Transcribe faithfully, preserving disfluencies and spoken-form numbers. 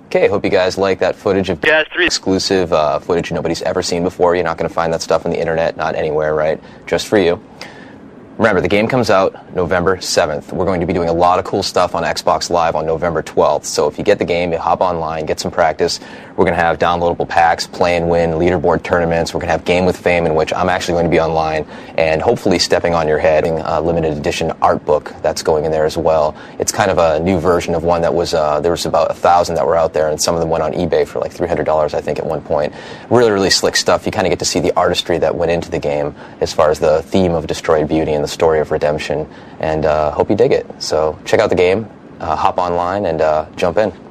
Okay, hope you guys like that footage of Yeah, three exclusive uh, footage nobody's ever seen before. You're not going to find that stuff on the internet, not anywhere, right? Just for you. Remember, the game comes out November seventh. We're going to be doing a lot of cool stuff on Xbox Live on November twelfth. So if you get the game, you hop online, get some practice. We're going to have downloadable packs, play and win, leaderboard tournaments. We're going to have Game with Fame, in which I'm actually going to be online and hopefully stepping on your head. A limited edition art book that's going in there as well. It's kind of a new version of one that was, uh, there was about a thousand that were out there, and some of them went on eBay for like three hundred dollars, I think, at one point. Really, really slick stuff. You kind of get to see the artistry that went into the game as far as the theme of Destroyed Beauty and the story of redemption, and uh, hope you dig it. So check out the game, uh, hop online, and uh, jump in.